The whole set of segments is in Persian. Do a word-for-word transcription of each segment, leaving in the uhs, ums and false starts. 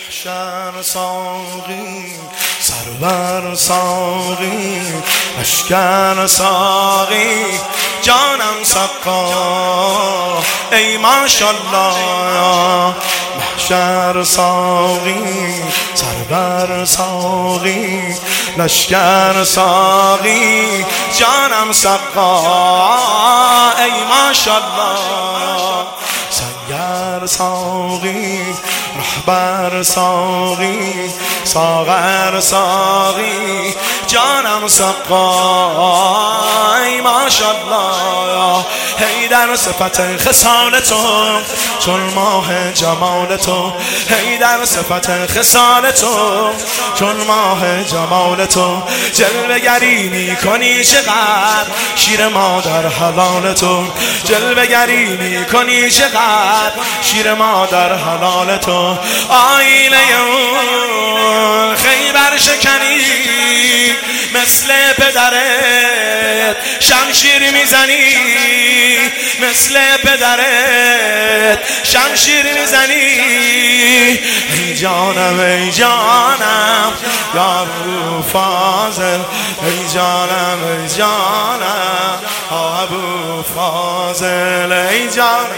محشر ساقی سرور ساقی لشکر ساقی جانم سقا ای ماشاءالله. محشر ساقی سرور ساقی لشکر ساقی جانم سقا ای ماشاءالله. سنگر ساقی رهبر ساقی ساغر ساقی جانم سقا ای ماشاءالله. هی در صفت خصال تو چون ماه جمال تو، هی در صفت خصال تو چون ماه جمال تو، جلوه گری می کنی چقدر شیر مادر حلال تو، جلوه گری می کنی چقدر شیر مادر حلال تو. آینه اون خیبر شکنی مثل پدرت شمشیر میزنی، مثل پدرت شمشیر میزنی. ای جانم ای جانم یا ابو فاضل، ای جانم ای جانم ابو فاضل، ای جانم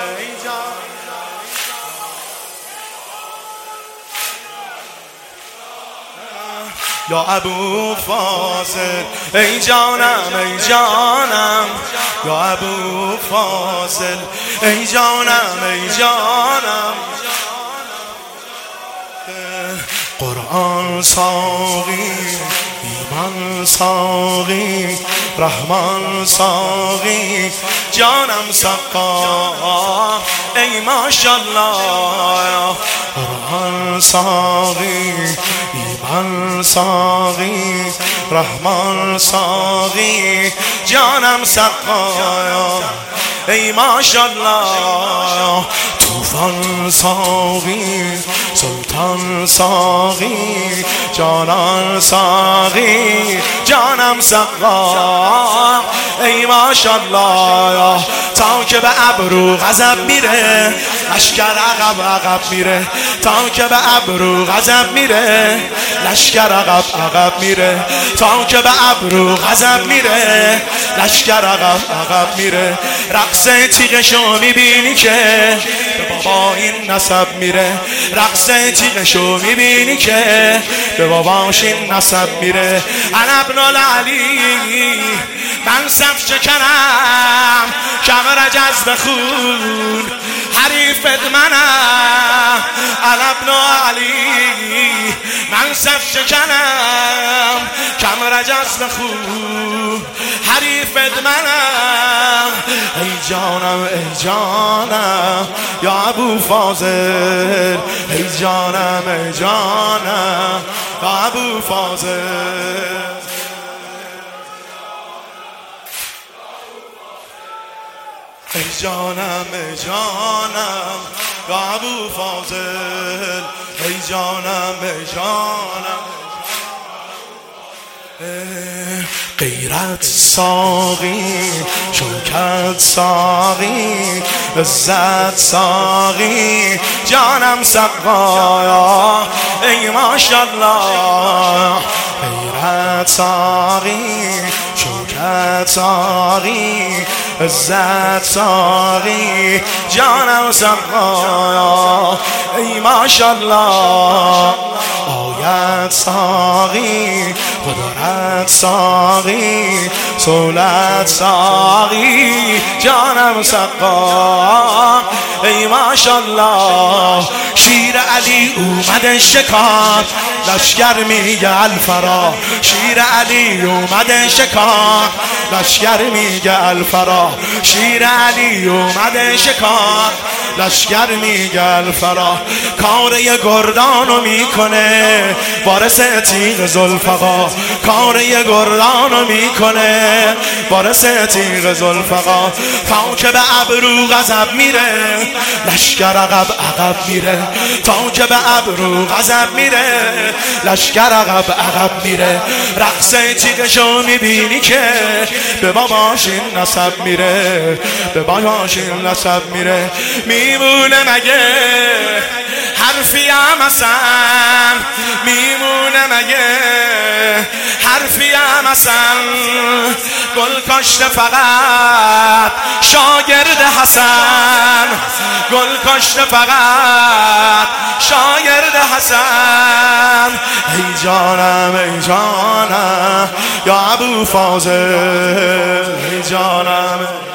یا ابو فاضل، ای جانم ای جانم یا ابو فاضل، ای جانم ای جانم. قرآن ساقی ایمان ساقی رحمان ساقی جانم سقا ای ماشاءالله. قرآن ساقی ایمان ساقی رحمان ساقی جانم سقا ای ماشاءالله. طوفان ساقی سلطان ساقی جانان ساقی جانم سقا ای ماشاءالله. تا که به ابرو غضب میره لشکر عقب عقب میره، تا که به ابرو غضب میره لشکر عقب عقب میره، تا که به ابرو غضب میره لشکر عقب عقب میره. رقص تیغشو میبینی که به بابا این نسب میره، رقص تیغشو میبینی که به باباش این نسب میره. انا ابن العلی من صف شکنم کمر جذب خون حریفت منم. انا ابن علی من صف شکنم کمر جذب خون حریفت منم. ای جانم ای جانم یا ابو فاضل، ای جانم ای جانم یا ابو فاضل. ای جانم ای جانم یا ابو فاضل، ای جانم ای جانم. غیرت ساقی شوکت ساقی عزت ساقی جانم سقا ای ماشاءالله. غیرت ساقی شوکت ساقی عزت ساقی جانم سقا ای ماشاءالله. آیت ساقی قدرت ساقی سولت ساقی جانم سقا ای ماشاءالله. شیر علی اومده شکار لشکر میگه الفرا، شیر علی اومده شکار لشکر میگه الفرا، شیر علی اومده شکار لشکر میگه الفرا. کار یه گردانو میکنه وارث تیغ ذوالفقار، کار یه گردانو میکنه وارث تیغ ذوالفقار. تا که به ابرو غضب میره لشکر عقب عقب میره، تا که به ابرو غضب میره لشکر عقب عقب میره. رقص تیغشو میبینی که به باباش این نسب میره، به باباش این نسب میره. میمونه مگه حرفی هم اصلا میمونه مگه حرفی هم اصلا گل کاشته فقط شاگرد حسن گل کاشته فقط شاگرد حسن ای جانم ای جانم یا ابو فاضل ای جانم